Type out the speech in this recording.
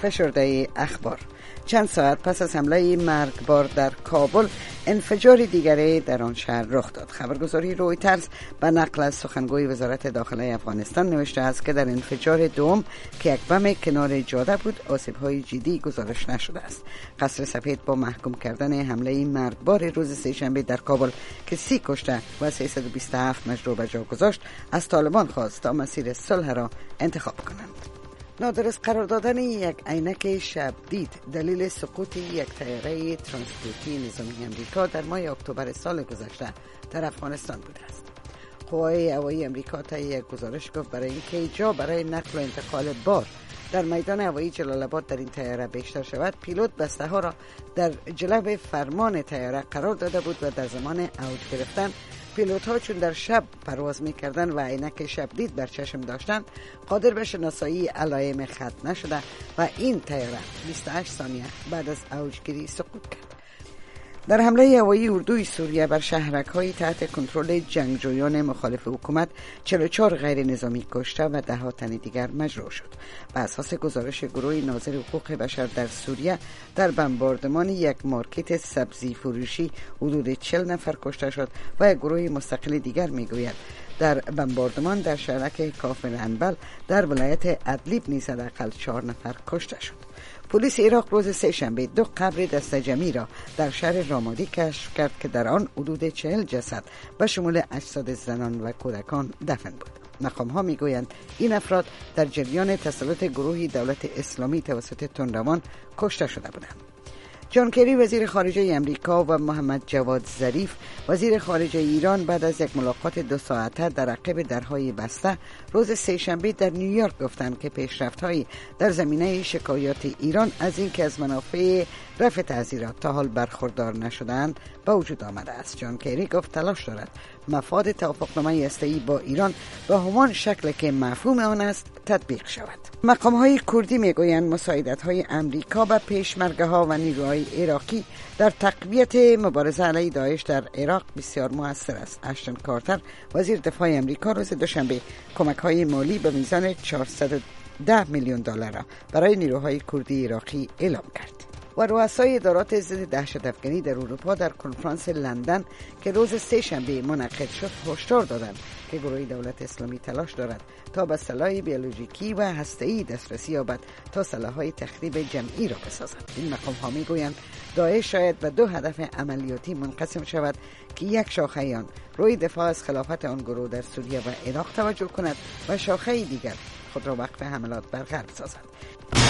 فشرده اخبار. چند ساعت پس از حمله مرگبار در کابل، انفجار دیگری در آن شهر رخ داد. خبرگزاری رویترز به نقل از سخنگوی وزارت داخله افغانستان نوشته است که در انفجار دوم که یک بم کنار جاده بود، آسیب‌های جدی گزارش نشده است. قصر سفید با محکوم کردن حمله مرگبار روز سه‌شنبه در کابل که 30 کشته و 327 مجروح به جا گذاشت، از طالبان خواست تا مسیر صلح را انتخاب کنند. نادرست قرار دادن یک عینک شب دید دلیل سقوط یک طیاره ترانسپورتی نظامی امریکا در ماه اکتبر سال گذشته در افغانستان بوده است. قوای هوایی امریکا تا یک گزارش گفت برای اینکه جا برای نقل و انتقال بار در میدان هوایی جلال آباد در این طیاره بیشتر شود، پیلوت بسته ها را در جلو فرمان طیاره قرار داده بود و در زمان اوج گرفتن پیلوت ها چون در شب پرواز می کردن و عینک شب دید بر چشم داشتن، قادر به شناسایی علائم خط نشده و این طیاره 28 ثانیه بعد از اوجگیری سقوط کرد. در حمله هوایی اردوی سوریه بر شهرک‌های تحت کنترل جنگجویان مخالف حکومت 44 غیر نظامی کشته و 10 تن دیگر مجروح شد. بر اساس گزارش گروه ناظر حقوق بشر در سوریه، در بمباردمان یک مارکت سبزی فروشی حدود 40 نفر کشته شد و یک گروه مستقل دیگر میگوید در بمباردمان در شهرک کافر انبل در ولایت ادلیب نیز حداقل 4 نفر کشته شد. پلیس عراق روز سه‌شنبه 2 قبر دسته‌جمعی را در شهر رامادی کشف کرد که در آن حدود 40 جسد به شمول اجساد زنان و کودکان دفن بود. مقام‌ها میگویند این افراد در جریان تسلط گروهی دولت اسلامی توسط تندروان کشته شده بودند. جان کری وزیر خارجه امریکا و محمد جواد ظریف وزیر خارجه ایران بعد از یک ملاقات 2 ساعته در عقب درهای بسته روز سه‌شنبه در نیویورک گفتند که پیشرفت‌هایی در زمینه شکایات ایران از اینکه از منافع رفع تعزیرات تا حال برخوردار نشدند به وجود آمده است. جان کری گفت تلاش دارد مفاد توافقنامه هسته‌ای با ایران به همان شکل که مفهوم آن است تطبیق شود. مقام‌های کردی میگویند مساعدت‌های امریکا به پیشمرگه‌ها و نیروهای عراقی در تقویت مبارزه علیه داعش در عراق بسیار موثر است. اشتون کارتر وزیر دفاع امریکا روز دوشنبه کمک‌های مالی به میزان 410 میلیون دلار را برای نیروهای کردی عراقی اعلام کرد. و رؤسای ادارات ضد دهشت افکنی در اروپا در کنفرانس لندن که روز سه‌شنبه منعقد شد هشدار دادند که گروه دولت اسلامی تلاش دارد تا به سلاح بیولوژیکی و هسته‌ای دسترسی یابد تا سلاح‌های تخریب جمعی را بسازد. این مقام‌ها می‌گویند داعش شاید به 2 هدف عملیاتی منقسم شود که یک شاخه آن روی دفاع از خلافت آن گروه در سوریه و عراق توجه کند و شاخه دیگر خود را وقف حملات بر غرب سازد.